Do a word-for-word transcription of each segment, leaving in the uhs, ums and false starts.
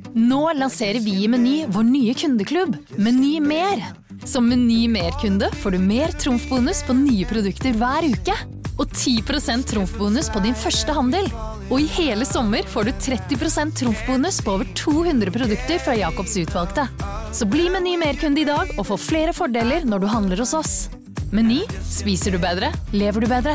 Nå lanserer vi I Meny vår nye kundeklubb, Meny Mer. Som Meny Mer-kunde får du mer trumfbonus på nye produkter hver uke. Og ti prosent trumfbonus på din første handel. Og I hele sommer får du tretti prosent trumfbonus på over to hundre produkter fra Jakobs utvalgte. Så bli Meny Mer-kunde I dag og få flere fordeler når du handler hos oss. Meny, spiser du bedre, lever du bedre.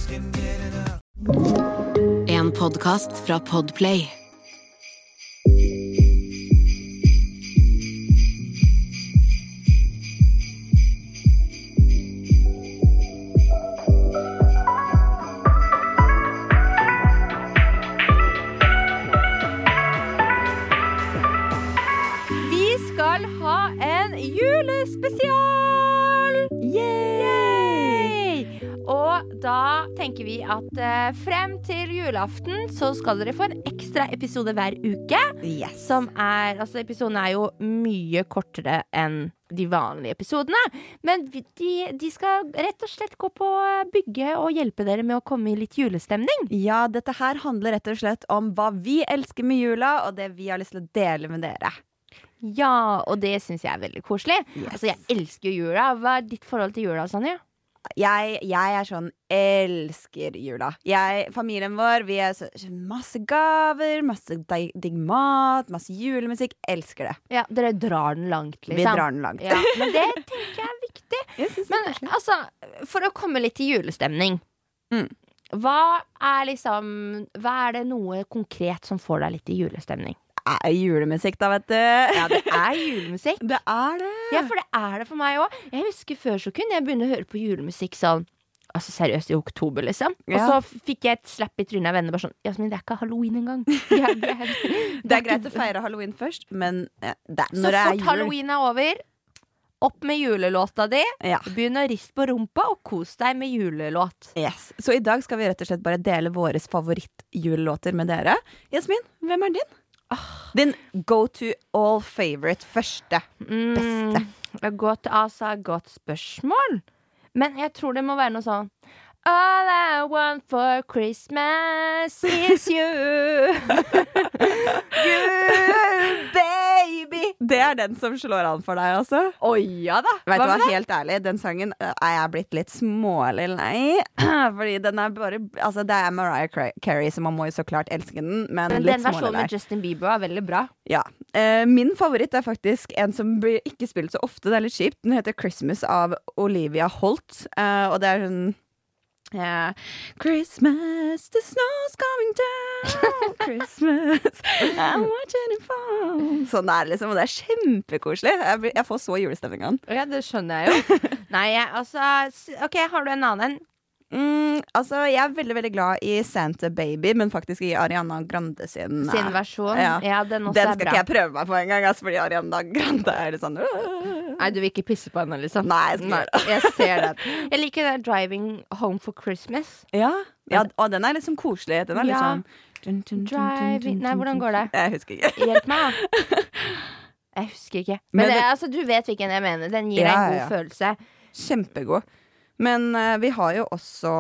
En podcast fra Podplay. Julespesial! Yay! Og da tenker vi at uh, frem til julaften så skal dere få en ekstra episode hver uke. Yes. Som er, altså episoden er jo mye kortere enn de vanlige episodene. Men de, de skal rett og slett gå på bygge og hjelpe dere med å komme I litt julestemning. Ja, dette her handler rett og slett om hva vi elsker med jula, og det vi har lyst til å dele med dere. Ja, og det synes jeg er veldig koselig. Yes. Altså, jeg elsker jo jula. Hva er ditt forhold til jula, Sanja? Jeg, jeg er sånn, elsker jula. Jeg, familien vår, vi er så, masse gaver, masse digg mat, masse julemusikk. Elsker det. Ja, dere drar den langt, liksom. Vi drar den langt. Ja, men det tenker jeg er viktig. Jeg synes men det er altså, for å komme litt til julestemning, mm. hva er liksom, hva er det noe konkret som får deg litt I julestemning? Det er julemusikk da, vet du. Ja, det er julemusikk. Det er det. Ja, for det er det for meg også. Jeg husker før så kunne jeg begynne å høre på julemusikk sånn, altså seriøst I oktober liksom. Ja. Og så fikk jeg et slapp I trynet av vennene, bare sånn, Jasmin, det er ikke Halloween engang. Jeg, jeg, det, er Det er greit å feire Halloween først, men ja, det, så når det er fort jul... Halloween er over, opp med julelåta di, Ja. begynn å riste på rumpa og kos deg med julelåt. Yes. Så I dag skal vi rett og slett bare dele våre favorittjulelåter med dere. Jasmin, hvem er din? Din go-to all favorite første, beste. Mm, godt, altså, godt spørsmål. Men jeg tror det må være noe sånn All I want for Christmas is you. You, baby. Det er den som slår an for deg, altså. Oi, ja da. Vet du hva, med det? helt ærlig, den sangen er jeg blitt litt smålig lei. Fordi den er bare, altså det er Mariah Carey, så man må jo så klart elske den, men, Men litt den smålig versjonen der. med Justin Bieber er veldig bra. Ja, eh, min favoritt er faktisk en som blir ikke spilt så ofte, det er litt kjipt. Den heter Christmas av Olivia Holt, eh, og det er sånn Yeah. Christmas, the snow's coming down. Christmas, I'm watching it fall. Sånn er det liksom, og det er kjempekoselig. Jeg, blir- jeg får så julestemning av den. Ja, det skjønner jeg jo. Nei, jeg, altså s- Ok, har du en annen? Mm, altså, jeg er veldig, veldig glad I Santa Baby, men faktisk I Ariana Grande sin. Sin eh, versjon? Ja. Ja, den også Den er skal bra. ikke jeg prøve meg på en gang, altså, fordi Ariana Grande er litt sånn øh. Nei, du vil ikke pisse på henne, liksom? Nei, jeg skal Nei, gjøre jeg ser det. Jeg liker den Driving Home for Christmas. Ja, ja, og den er litt sånn koselig. Den er litt Ja. sånn dun, dun, dun, dun, Driving dun, Nei, dun, hvordan dun. går det? Jeg husker ikke. Hjelp meg, da. Jeg husker ikke. Men, Men det, det- altså, du vet hvilken jeg mener. Den gir Ja, deg en god ja, ja. følelse. Kjempegod. Men eh, vi har jo også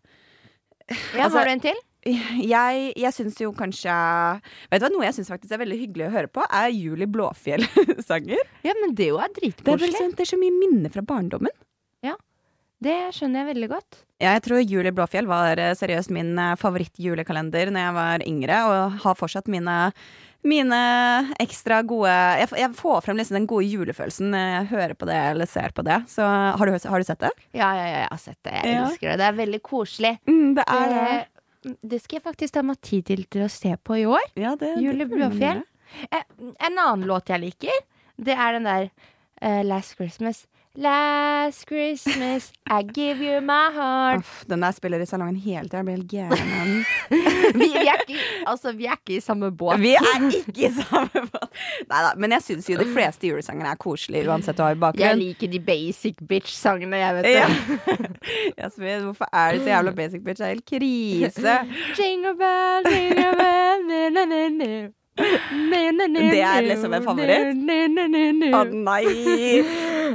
Ja, Altså- har du en til? Jeg, jeg syns jo kanskje Vet du hva, noe jeg syns faktisk er veldig hyggelig å høre på, er Julie Blåfjell-sanger. Ja, men det jo er Det er, bare dritkoselig. sånn, det er så mye minner fra barndommen. Det skjønner jeg veldig godt. Ja, jeg tror Julie Blåfjell var eh, seriøst min eh, favorittjulekalender når jeg var yngre, og har fortsatt mine Mine ekstra gode jeg, f- jeg får frem liksom den gode julefølelsen når jeg hører på det eller ser på det. Så har du, har du sett det? Ja, ja, ja, jeg har sett det. Jeg Ja. elsker det. Det er veldig koselig. Mm, det er det. Det, det skal jeg faktisk ta meg tid til, til å se på i år. Ja, det, Julie det burde man Blåfjell. gjøre. Eh, En annen låt jeg liker, det er den der eh, Last Christmas. Last Christmas, I give you my heart. Uff, den der spiller i salongen hele tiden. Jeg blir helt gæren av den. Vi, vi, er ikke, altså, vi er ikke I samme båt. Vi er ikke i samme båt. Neida, men jeg synes jo de fleste julesanger er koselige, uansett hva i Jeg bakgrunn. liker de basic bitch-sangene, jeg vet Ja. det. Jasmin, hvorfor er du så jævla basic bitch? Det er helt krise. Jingle bell, jingle bell, na, na, na, na. Na, na, na, Det er na, liksom en favoritt? na, na, na, na. Å nei!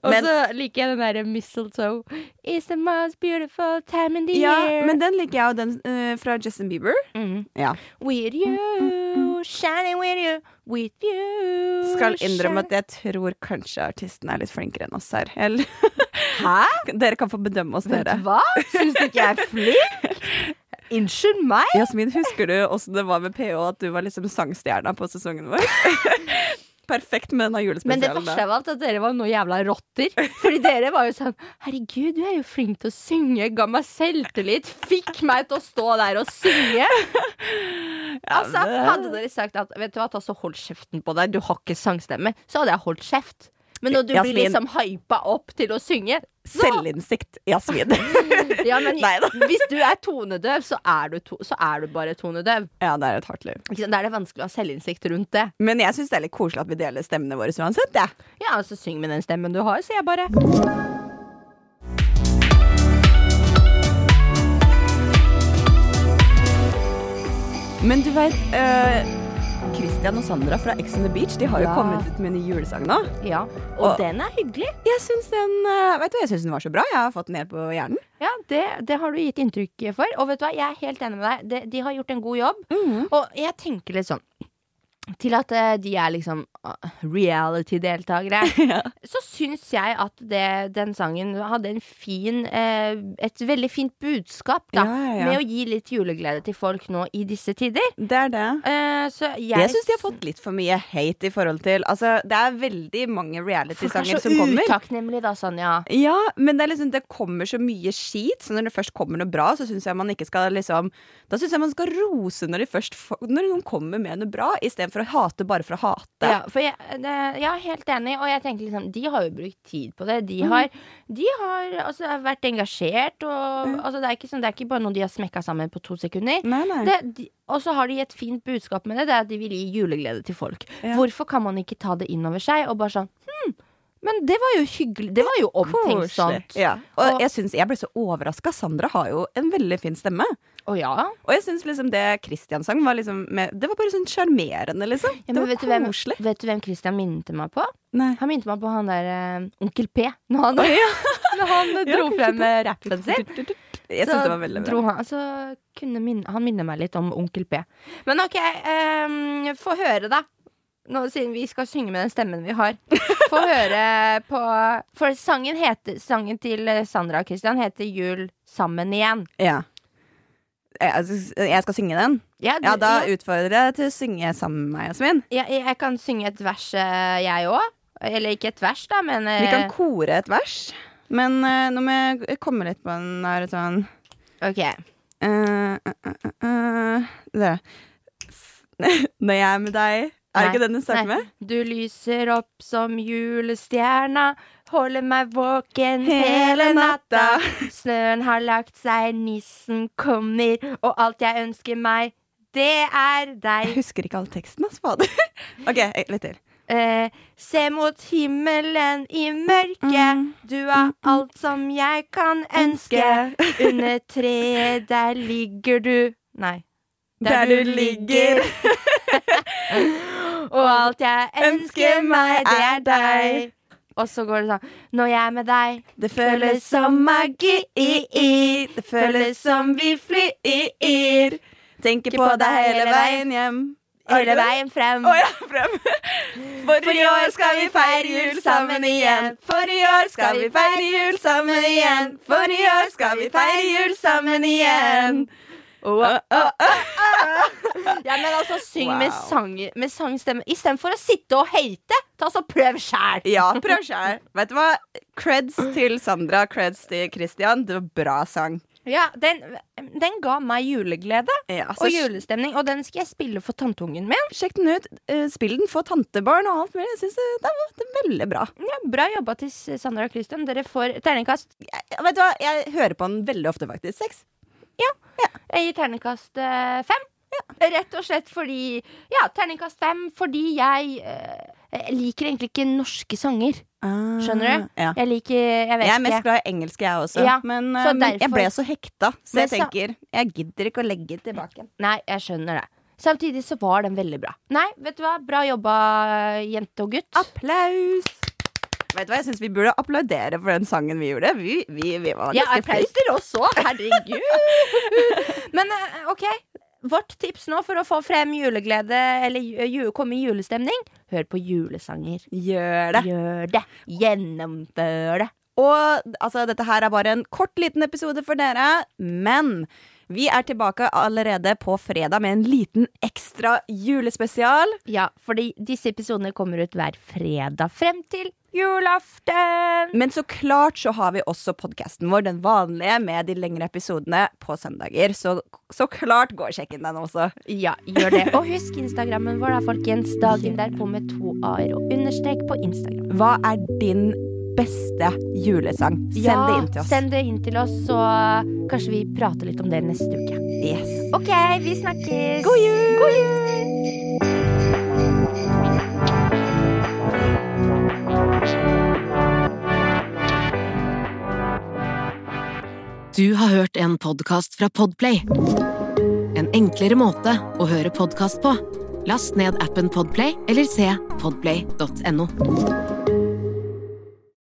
Og Men- så liker jeg den der mistletoe. It's the most beautiful time in the Ja, year. men den liker jeg jo, den eh, fra Justin Bieber. Mm. Ja. With you, shining with you, with you. Skal innrømme at jeg tror kanskje artisten er litt flinkere enn oss her. Eller, Hæ? dere kan få bedømme oss, Vet dere. du hva? Syns du ikke jeg er flink? Unnskyld meg? Jasmin, husker du hvordan det var med P H, at du var liksom sangstjerna på sesongen vår? Perfekt med denne Men det julespesialen. verste av alt er at dere var noe jævla rotter. Fordi dere var jo sånn herregud, du er jo flink til å synge. Ga meg selvtillit. Fikk meg til å stå der og synge. Altså, hadde dere sagt at vet du hva, ta så hold kjeften på deg, du har ikke sangstemme, så hadde jeg holdt kjeft. Men når du Jasmin. blir liksom hypa opp til å synge så, Selvinnsikt, Jasmin. ja, men Neida. hvis du er tonedøv, så er du, to, så er du bare tonedøv. Ja, det er et hardt liv. Ikke sant? Da er det vanskelig å ha selvinnsikt rundt det. Men jeg syns det er litt koselig at vi deler stemmene våre uansett, jeg. Ja, altså syng med den stemmen du har, sier jeg bare. Men du vet, uh, Christian og Sandra fra Ex on the Beach, de har jo Ja. kommet ut med en ny julesang nå. Ja, og Og- den er hyggelig. Jeg syns den, uh, vet du, hva, jeg synes den var så bra. Jeg har fått den ned på hjernen. Ja, det, det har du gitt inntrykk for. Og vet du hva, jeg er helt enig med deg. De, de har gjort en god jobb. Mhm. Og jeg tenker litt sånn til at eh, de er liksom uh, reality-deltakere, så syns jeg at det, den sangen hadde en fin eh, et veldig fint budskap, da. Ja, ja, ja. Med å gi litt juleglede til folk nå i disse tider. Det er det. Eh, så jeg, Jeg syns de har fått litt for mye hate i forhold til Altså, det er veldig mange Folk er reality-sanger så som kommer. utakknemlige, da, Sonja. Ja, men det er liksom Det kommer så mye skit, så når det først kommer noe bra, så syns jeg man ikke skal liksom Da syns jeg man skal rose når de først får, Når noen kommer med noe bra, istedenfor å hate bare for å hate. Ja, for jeg, det, jeg er helt enig, og jeg tenker liksom de har jo brukt tid på det. Mm. De har, de har altså, vært engasjert, og altså, det, er ikke sånn, det er ikke bare noe de har smekka sammen på to sekunder. Nei, nei. Det, de, og så har de et fint budskap med det, det er at de vil gi juleglede til folk. Ja. Hvorfor kan man ikke ta det inn over seg og bare sånn hm, men det var jo hyggelig, det var jo omtenksomt. Ja. Og Og- jeg, synes, jeg ble så overraska. Sandra har jo en veldig fin stemme. Å ja? Og jeg syns liksom det Christian sang, var liksom med, Det var bare sånn sjarmerende, liksom. Ja, det men var vet du, hvem, koselig. vet du hvem Christian minte meg på? Nei. Han minte meg på han der eh, Onkel P. Når han, når han dro Ja, frem med rappen sin. Jeg syns det var veldig dro bra. han, så kunne minne, han minner meg litt om Onkel P. Men ok, um, få høre da. Nå, siden vi skal synge med den stemmen vi har. Få høre på For sangen, heter, sangen til Sandra og Christian heter Jul sammen igjen. Ja. Jeg, jeg skal synge den? Ja, du, Ja, da ja, utfordrer jeg til å synge sammen med meg, Jasmin. ja, jeg kan synge et vers, eh, jeg òg. Eller ikke et vers, da, men eh, Vi kan kore et vers. Men uh, nå må jeg komme litt på den der sånn OK. uh, uh, uh, uh, det. Når jeg er med deg. Er det ikke den du starter Nei. med? Du lyser opp som julestjerna, holder meg våken Hele hele natta. natta. Snøen har lagt seg, nissen kommer, og alt jeg ønsker meg, det er Jeg deg. husker ikke all teksten, ass, fader. OK, litt til. Eh, se mot himmelen i mørket, Mm. du er alt som jeg kan ønske. Under treet, der ligger du. Nei. Der du ligger. Og alt jeg ønsker meg, det er deg. Og så går det sånn. Når jeg er med deg, Det føles som magi. Det føles som vi flyr. Tenker på deg hele veien hjem. hele veien frem. Å ja, frem. For i år skal vi feire jul sammen igjen. For i år skal vi feire jul sammen igjen. For i år skal vi feire jul sammen igjen. Oh, oh, oh. Ja, men altså, syng Wow. med, sang, med sangstemme istedenfor å sitte og hate. Ta så prøv sjæl. Ja, prøv sjæl. Vet du hva? Creds til Sandra, creds til Christian. Det var bra sang. Ja, den, den ga meg juleglede Ja, og julestemning, og den skal jeg spille for tanteungen min. Sjekk den ut. Eh, Spill den for tantebarn og alt mulig. Jeg synes det, det, var, det er veldig bra. Ja, bra jobba til Sandra og Christian. Dere får terningkast. Jeg, vet du hva? Jeg hører på den veldig ofte, faktisk. Seks. Jeg gir terningkast eh, fem. Rett og slett fordi Ja, terningkast fem fordi jeg eh, liker egentlig ikke norske sanger. Skjønner du? Ja. Jeg liker Jeg vet Jeg er mest ikke. glad i engelsk, jeg også. Ja, men så eh, men jeg derfor- ble så hekta, så Men jeg sa- tenker jeg gidder ikke å legge tilbake. Nei, jeg skjønner det. Samtidig så var den veldig bra. Nei, vet du hva? Bra jobba, jente og gutt. Applaus! Vet du hva, jeg synes vi burde applaudere for den sangen vi gjorde. Vi, vi, vi var Ja, ganske applaus flinke. til oss også, herregud. Men eh, ok, vårt tips nå for å få frem juleglede, eller ju, komme i julestemning, hør på julesanger. Gjør det. Gjør det. Gjennomfør det. Og altså, dette her er bare en kort liten episode for dere, men vi er tilbake allerede på fredag med en liten ekstra julespesial. Ja, fordi disse episodene kommer ut hver fredag frem til julaften. Men så klart så har vi også podcasten vår, den vanlige, med de lengre episodene på søndager. Så, så klart gå og sjekk inn den også. Ja, gjør det. Og husk Instagrammen vår da, folkens. Dagen derpå med to a-er og understrek på Instagram. Hva er din beste julesang? Send ja, det inn til oss. Send det inn til oss, så kanskje vi prater litt om det neste uke. Yes. Ok, vi snakkes. God jul! God jul! Du har hørt en podcast fra Podplay. En enklere måte å høre podcast på. Last ned appen Podplay eller se podplay punktum no.